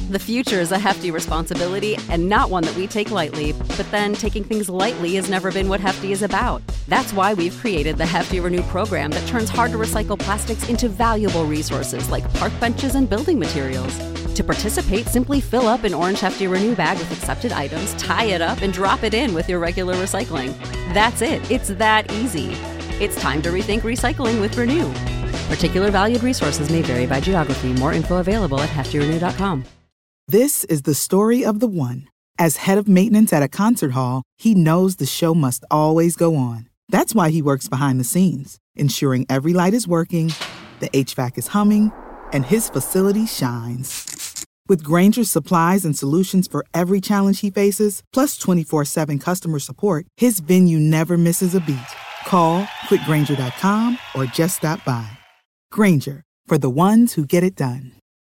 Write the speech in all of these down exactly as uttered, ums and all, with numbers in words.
The future is a hefty responsibility and not one that we take lightly, but then taking things lightly has never been what Hefty is about. That's why we've created the Hefty Renew program that turns hard-to-recycle plastics into valuable resources like park benches and building materials. To participate, simply fill up an orange Hefty Renew bag with accepted items, tie it up, and drop it in with your regular recycling. That's it. It's that easy. It's time to rethink recycling with Renew. Particular valued resources may vary by geography. More info available at hefty renew dot com. This is the story of the one. As head of maintenance at a concert hall, he knows the show must always go on. That's why he works behind the scenes, ensuring every light is working, the H V A C is humming, and his facility shines. With Grainger's supplies and solutions for every challenge he faces, plus twenty-four seven customer support, his venue never misses a beat. Call quick grainger dot com or just stop by. Grainger, for the ones who get it done.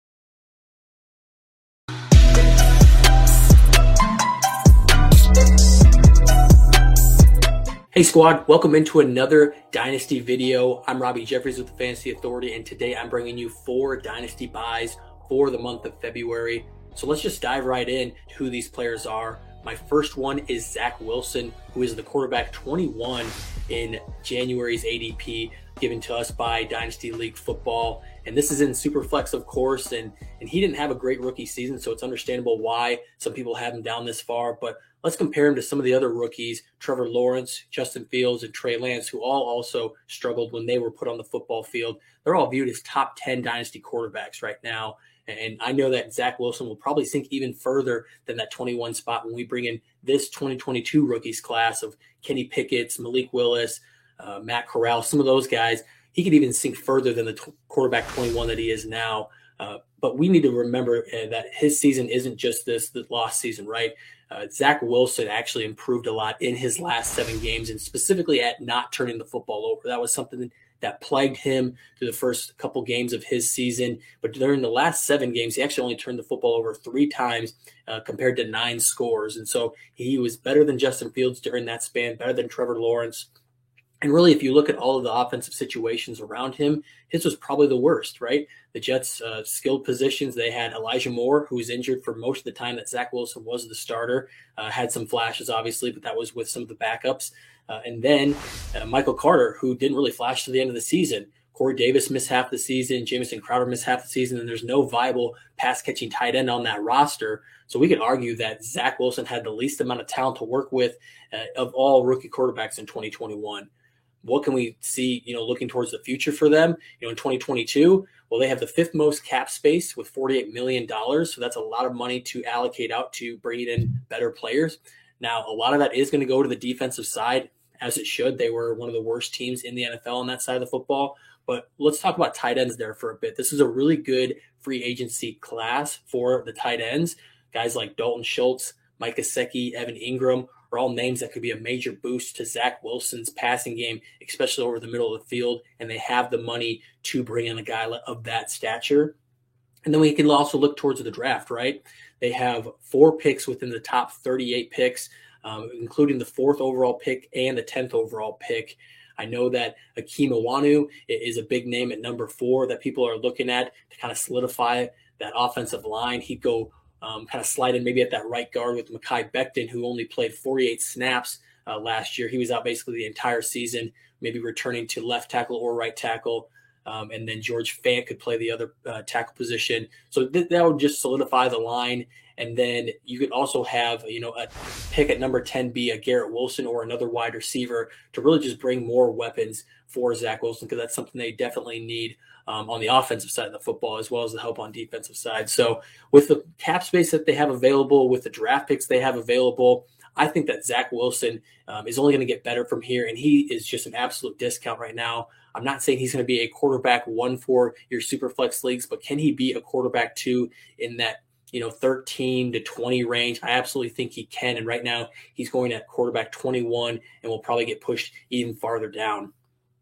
Hey squad, welcome into another Dynasty video. I'm Robbie Jeffries with the Fantasy Authority, and today I'm bringing you four Dynasty buys for the month of February. So let's just dive right in to who these players are. My first one is Zach Wilson, who is the quarterback twenty-one in January's A D P given to us by Dynasty League Football. And this is in Superflex, of course, and, and he didn't have a great rookie season, so it's understandable why some people have him down this far. But let's compare him to some of the other rookies, Trevor Lawrence, Justin Fields, and Trey Lance, who all also struggled when they were put on the football field. They're all viewed as top ten Dynasty quarterbacks right now. And I know that Zach Wilson will probably sink even further than that twenty-one spot when we bring in this twenty twenty-two rookies class of Kenny Pickett, Malik Willis, uh, Matt Corral, some of those guys. He could even sink further than the t- quarterback twenty-one that he is now. Uh, but we need to remember uh, that his season isn't just this the lost season, right? Uh, Zach Wilson actually improved a lot in his last seven games, and specifically at not turning the football over. That was something that plagued him through the first couple games of his season. But during the last seven games, he actually only turned the football over three times uh, compared to nine scores. And so he was better than Justin Fields during that span, better than Trevor Lawrence. And really, if you look at all of the offensive situations around him, his was probably the worst, right? The Jets' uh, skilled positions, they had Elijah Moore, who was injured for most of the time that Zach Wilson was the starter, uh, had some flashes, obviously, but that was with some of the backups. Uh, and then uh, Michael Carter, who didn't really flash to the end of the season. Corey Davis missed half the season. Jamison Crowder missed half the season, and there's no viable pass-catching tight end on that roster. So we could argue that Zach Wilson had the least amount of talent to work with uh, of all rookie quarterbacks in twenty twenty-one. What can we see, you know, looking towards the future for them? You know, in twenty twenty-two, well, they have the fifth most cap space with forty-eight million dollars. So that's a lot of money to allocate out to bringing in better players. Now, a lot of that is going to go to the defensive side, as it should. They were one of the worst teams in the N F L on that side of the football. But let's talk about tight ends there for a bit. This is a really good free agency class for the tight ends. Guys like Dalton Schultz, Mike Gesicki, Evan Ingram are all names that could be a major boost to Zach Wilson's passing game, especially over the middle of the field, and they have the money to bring in a guy of that stature. And then we can also look towards the draft, right? They have four picks within the top thirty-eight picks, um, including the fourth overall pick and the tenth overall pick. I know that Akeem Awanu is a big name at number four that people are looking at to kind of solidify that offensive line. He'd go Um, kind of slide in maybe at that right guard with Mekhi Becton, who only played forty-eight snaps uh, last year. He was out basically the entire season, maybe returning to left tackle or right tackle. Um, and then George Fant could play the other uh, tackle position. So th- that would just solidify the line. And then you could also have, you know, a pick at number ten be a Garrett Wilson or another wide receiver to really just bring more weapons for Zach Wilson, because that's something they definitely need um, on the offensive side of the football, as well as the help on defensive side. So with the cap space that they have available, with the draft picks they have available, I think that Zach Wilson um, is only going to get better from here, and he is just an absolute discount right now. I'm not saying he's going to be a quarterback one for your Superflex leagues, but can he be a quarterback two in that, you know, thirteen to twenty range? I absolutely think he can. And right now he's going at quarterback twenty-one and will probably get pushed even farther down.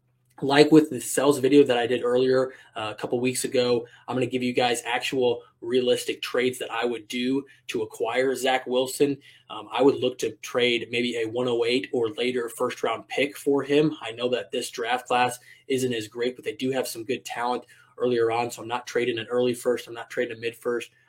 Like with the sales video that I did earlier uh, a couple weeks ago, I'm going to give you guys actual realistic trades that I would do to acquire Zach Wilson. Um, I would look to trade maybe a one oh eight or later first round pick for him. I know that this draft class isn't as great, but they do have some good talent earlier on. So I'm not trading an early first. I'm not trading a mid first.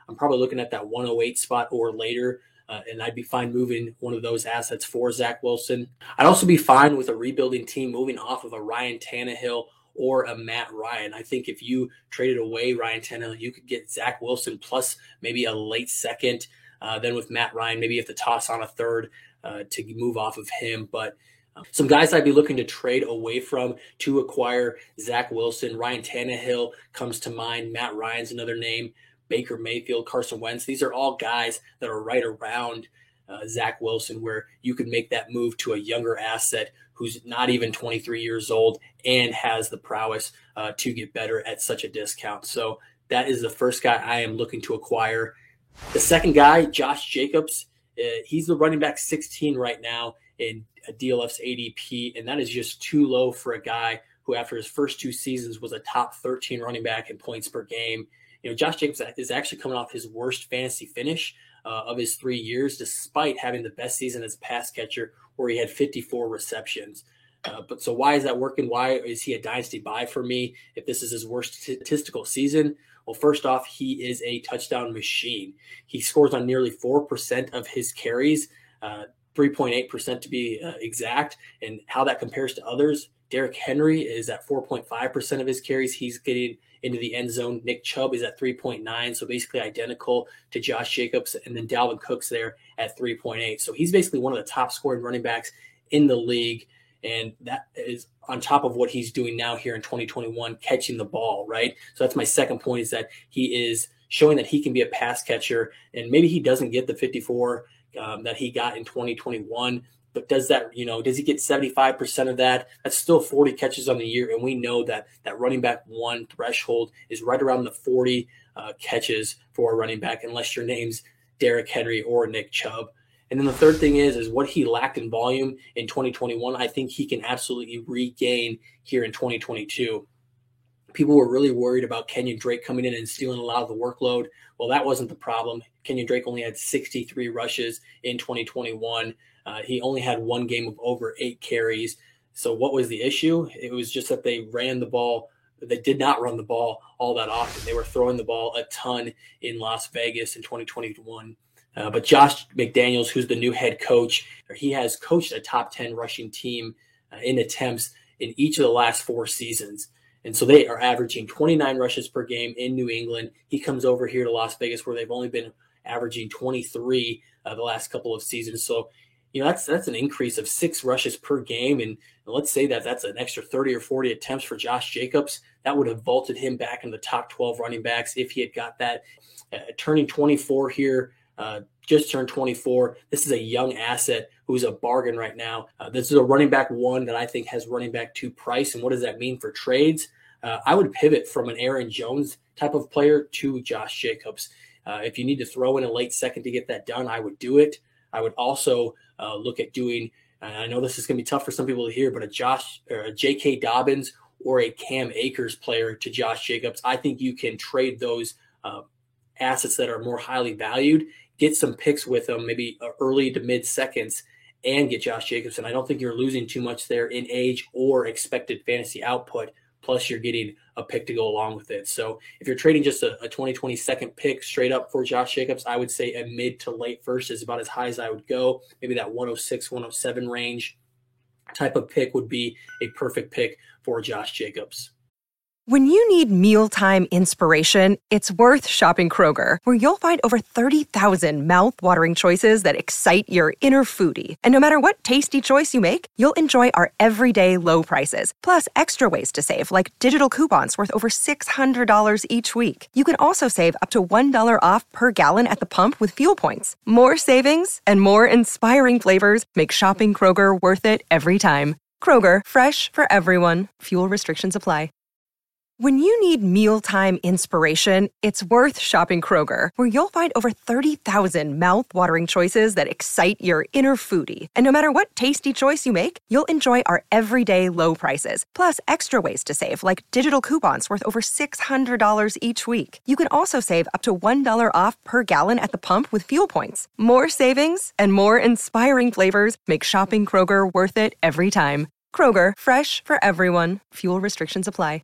I'm probably looking at that one oh eight spot or later. Uh, and I'd be fine moving one of those assets for Zach Wilson. I'd also be fine with a rebuilding team moving off of a Ryan Tannehill or a Matt Ryan. I think if you traded away Ryan Tannehill, you could get Zach Wilson plus maybe a late second. Uh, then with Matt Ryan, maybe you have to toss on a third uh, to move off of him. But um, some guys I'd be looking to trade away from to acquire Zach Wilson. Ryan Tannehill comes to mind. Matt Ryan's another name. Baker Mayfield, Carson Wentz. These are all guys that are right around uh, Zach Wilson, where you could make that move to a younger asset who's not even twenty-three years old and has the prowess uh, to get better at such a discount. So that is the first guy I am looking to acquire. The second guy, Josh Jacobs, uh, he's the running back sixteen right now in D L F's A D P, and that is just too low for a guy who after his first two seasons was a top thirteen running back in points per game. You know, Josh Jacobs is actually coming off his worst fantasy finish uh, of his three years, despite having the best season as a pass catcher, where he had fifty-four receptions. Uh, but so why is that working? Why is he a dynasty buy for me if this is his worst statistical season? Well, first off, he is a touchdown machine. He scores on nearly four percent of his carries, uh, three point eight percent to be uh, exact. And how that compares to others, Derrick Henry is at four point five percent of his carries. He's getting into the end zone. Nick Chubb is at three point nine, so basically identical to Josh Jacobs. And then Dalvin Cook's there at three point eight. So he's basically one of the top scoring running backs in the league. And that is on top of what he's doing now here in twenty twenty-one, catching the ball, right? So that's my second point, is that he is showing that he can be a pass catcher. And maybe he doesn't get the fifty-four um, that he got in twenty twenty-one. But does that, you know, does he get seventy-five percent of that? That's still forty catches on the year. And we know that that running back one threshold is right around the forty uh, catches for a running back, unless your name's Derrick Henry or Nick Chubb. And then the third thing is, is what he lacked in volume in twenty twenty-one, I think he can absolutely regain here in twenty twenty-two. People were really worried about Kenyon Drake coming in and stealing a lot of the workload. Well, that wasn't the problem. Kenyon Drake only had sixty-three rushes in twenty twenty-one. Uh, he only had one game of over eight carries. So what was the issue? It was just that they ran the ball. They did not run the ball all that often. They were throwing the ball a ton in Las Vegas in twenty twenty-one. Uh, but Josh McDaniels, who's the new head coach, he has coached a top ten rushing team uh, in attempts in each of the last four seasons. And so they are averaging twenty-nine rushes per game in New England. He comes over here to Las Vegas, where they've only been averaging twenty-three uh, the last couple of seasons. So, you know, that's that's an increase of six rushes per game. And let's say that that's an extra thirty or forty attempts for Josh Jacobs. That would have vaulted him back in the top twelve running backs if he had got that. Uh, turning twenty-four here, uh, just turned twenty-four. This is a young asset who's a bargain right now. Uh, this is a running back one that I think has running back two price. And what does that mean for trades? Uh, I would pivot from an Aaron Jones type of player to Josh Jacobs. Uh, if you need to throw in a late second to get that done, I would do it. I would also uh, look at doing, and I know this is going to be tough for some people to hear, but a Josh or a J K. Dobbins or a Cam Akers player to Josh Jacobs. I think you can trade those uh, assets that are more highly valued, get some picks with them, maybe early to mid seconds, and get Josh Jacobs. And I don't think you're losing too much there in age or expected fantasy output. Plus, you're getting a pick to go along with it. So if you're trading just a, a twenty, twenty second pick straight up for Josh Jacobs, I would say a mid to late first is about as high as I would go. Maybe that one oh six, one oh seven range type of pick would be a perfect pick for Josh Jacobs. When you need mealtime inspiration, it's worth shopping Kroger, where you'll find over thirty thousand mouth-watering choices that excite your inner foodie. And no matter what tasty choice you make, you'll enjoy our everyday low prices, plus extra ways to save, like digital coupons worth over six hundred dollars each week. You can also save up to one dollar off per gallon at the pump with fuel points. More savings and more inspiring flavors make shopping Kroger worth it every time. Kroger, fresh for everyone. Fuel restrictions apply. When you need mealtime inspiration, it's worth shopping Kroger, where you'll find over thirty thousand mouth-watering choices that excite your inner foodie. And no matter what tasty choice you make, you'll enjoy our everyday low prices, plus extra ways to save, like digital coupons worth over six hundred dollars each week. You can also save up to one dollar off per gallon at the pump with fuel points. More savings and more inspiring flavors make shopping Kroger worth it every time. Kroger, fresh for everyone. Fuel restrictions apply.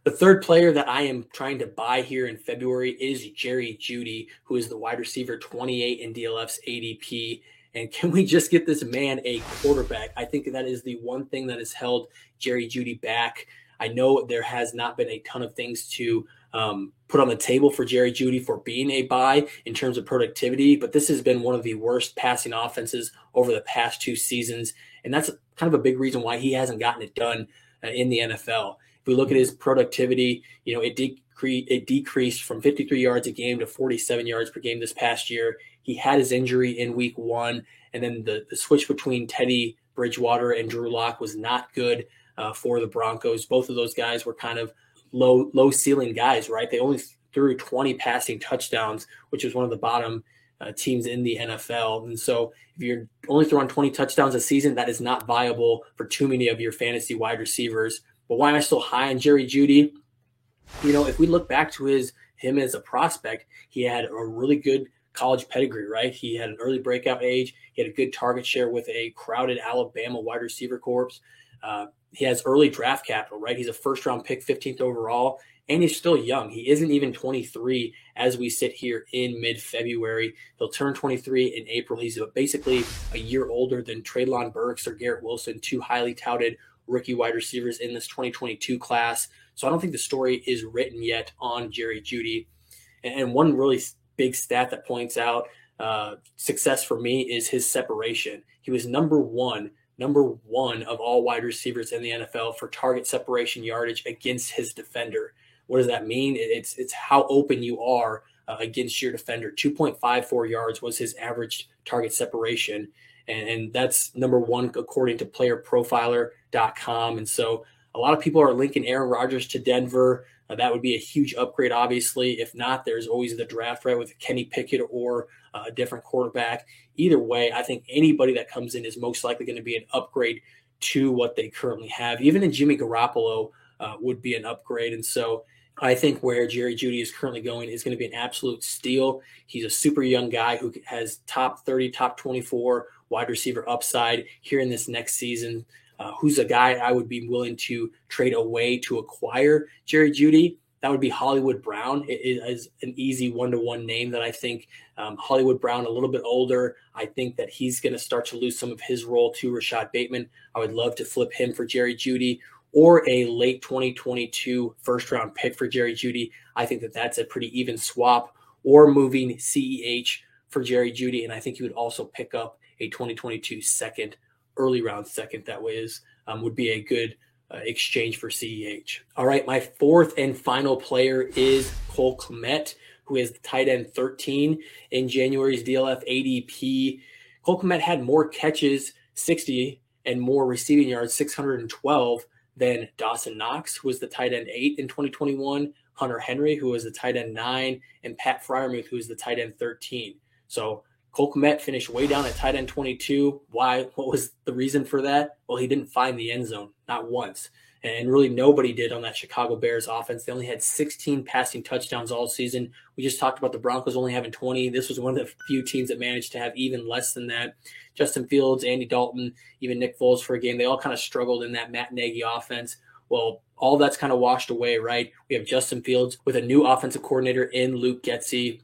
The third player that I am trying to buy here in February is Jerry Jeudy, who is the wide receiver twenty-eight in D L F's A D P. And can we just get this man a quarterback? I think that is the one thing that has held Jerry Jeudy back. I know there has not been a ton of things to um, put on the table for Jerry Jeudy for being a buy in terms of productivity, but this has been one of the worst passing offenses over the past two seasons. And that's kind of a big reason why he hasn't gotten it done uh, in the N F L. If we look at his productivity, you know, it decre- it decreased from fifty-three yards a game to forty-seven yards per game this past year. He had his injury in week one, and then the, the switch between Teddy Bridgewater and Drew Lock was not good uh, for the Broncos. Both of those guys were kind of low low ceiling guys, right? They only threw twenty passing touchdowns, which is one of the bottom uh, teams in the N F L. And so if you're only throwing twenty touchdowns a season, that is not viable for too many of your fantasy wide receivers. But why am I still high on Jerry Jeudy? You know, if we look back to his him as a prospect, he had a really good college pedigree, right? He had an early breakout age. He had a good target share with a crowded Alabama wide receiver corps. Uh, he has early draft capital, right? He's a first round pick, fifteenth overall, and he's still young. He isn't even twenty-three as we sit here in mid-February. He'll turn twenty-three in April. He's basically a year older than Treylon Burks or Garrett Wilson, two highly touted rookie wide receivers in this twenty twenty-two class. So I don't think the story is written yet on Jerry Jeudy. And one really big stat that points out uh, success for me is his separation. He was number one, number one of all wide receivers in the N F L for target separation yardage against his defender. What does that mean? It's it's how open you are uh, against your defender. two point five four yards was his average target separation. And, and that's number one according to player profiler dot com. And so a lot of people are linking Aaron Rodgers to Denver. Uh, that would be a huge upgrade, obviously. If not, there's always the draft, right, with Kenny Pickett or uh, a different quarterback. Either way, I think anybody that comes in is most likely going to be an upgrade to what they currently have. Even in Jimmy Garoppolo uh, would be an upgrade. And so I think where Jerry Jeudy is currently going is going to be an absolute steal. He's a super young guy who has top thirty, top twenty-four wide receiver upside here in this next season. Uh, who's a guy I would be willing to trade away to acquire Jerry Jeudy? That would be Hollywood Brown. It is an easy one-to-one name that I think um, Hollywood Brown, a little bit older. I think that he's going to start to lose some of his role to Rashad Bateman. I would love to flip him for Jerry Jeudy or a late twenty twenty-two first-round pick for Jerry Jeudy. I think that that's a pretty even swap, or moving C E H for Jerry Jeudy, and I think he would also pick up a twenty twenty-two second, early round second. That way is um, would be a good uh, exchange for C E H. All right, my fourth and final player is Cole Kmet, who is the tight end thirteen in January's D L F A D P. Cole Kmet had more catches, sixty, and more receiving yards, six hundred twelve, than Dawson Knox, who was the tight end eight in twenty twenty-one, Hunter Henry, who was the tight end nine, and Pat Freiermuth, who is the tight end thirteen. So Cole Kmet finished way down at tight end twenty-two. Why? What was the reason for that? Well, he didn't find the end zone, not once. And really nobody did on that Chicago Bears offense. They only had sixteen passing touchdowns all season. We just talked about the Broncos only having twenty. This was one of the few teams that managed to have even less than that. Justin Fields, Andy Dalton, even Nick Foles for a game, they all kind of struggled in that Matt Nagy offense. Well, all that's kind of washed away, right? We have Justin Fields with a new offensive coordinator in Luke Getsy.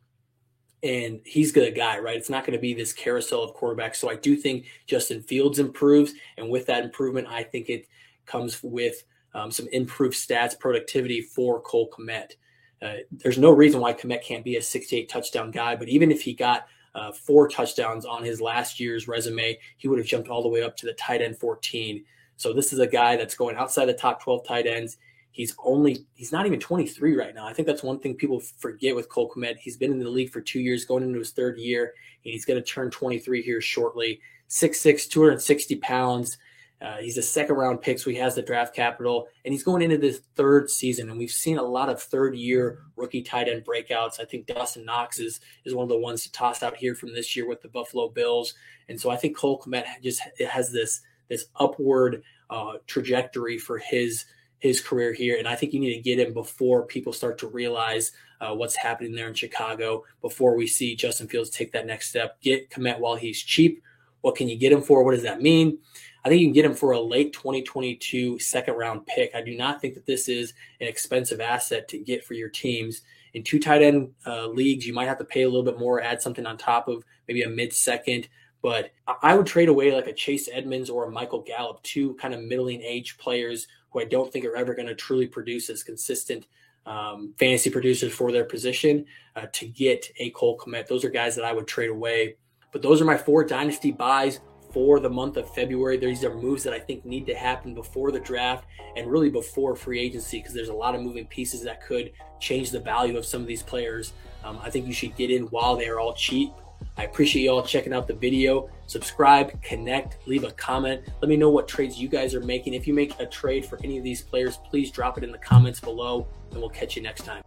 And he's the guy, right? It's not going to be this carousel of quarterbacks. So I do think Justin Fields improves. And with that improvement, I think it comes with um, some improved stats, productivity for Cole Kmet. Uh, there's no reason why Kmet can't be a sixty-eight touchdown guy. But even if he got uh, four touchdowns on his last year's resume, he would have jumped all the way up to the tight end fourteen. So this is a guy that's going outside the top twelve tight ends. He's only, he's not even twenty-three right now. I think that's one thing people forget with Cole Kmet. He's been in the league for two years, going into his third year, and he's going to turn twenty-three here shortly. six six, two hundred sixty pounds. Uh, he's a second round pick, so he has the draft capital, and he's going into this third season. And we've seen a lot of third year rookie tight end breakouts. I think Dawson Knox is, is one of the ones to toss out here from this year with the Buffalo Bills. And so I think Cole Kmet just it has this, this upward uh, trajectory for his his career here. And I think you need to get him before people start to realize uh, what's happening there in Chicago, before we see Justin Fields take that next step. Get Kmet while he's cheap. What can you get him for? What does that mean? I think you can get him for a late twenty twenty-two second round pick. I do not think that this is an expensive asset to get for your teams. In two tight end uh, leagues, you might have to pay a little bit more, add something on top of maybe a mid-second. But I would trade away like a Chase Edmonds or a Michael Gallup, two kind of middling age players who I don't think are ever going to truly produce as consistent um, fantasy producers for their position uh, to get a Cole Kmet. Those are guys that I would trade away. But those are my four dynasty buys for the month of February. These are moves that I think need to happen before the draft and really before free agency, because there's a lot of moving pieces that could change the value of some of these players. Um, I think you should get in while they are all cheap. I appreciate you all checking out the video. Subscribe, connect, leave a comment. Let me know what trades you guys are making. If you make a trade for any of these players, please drop it in the comments below, and we'll catch you next time.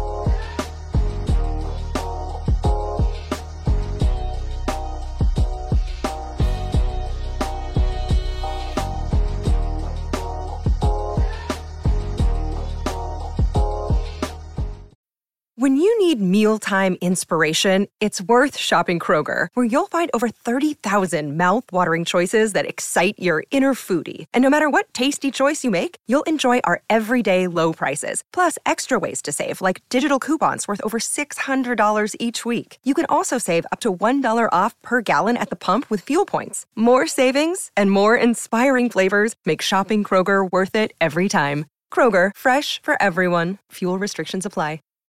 When you need mealtime inspiration, it's worth shopping Kroger, where you'll find over thirty thousand mouth-watering choices that excite your inner foodie. And no matter what tasty choice you make, you'll enjoy our everyday low prices, plus extra ways to save, like digital coupons worth over six hundred dollars each week. You can also save up to one dollar off per gallon at the pump with fuel points. More savings and more inspiring flavors make shopping Kroger worth it every time. Kroger, fresh for everyone. Fuel restrictions apply.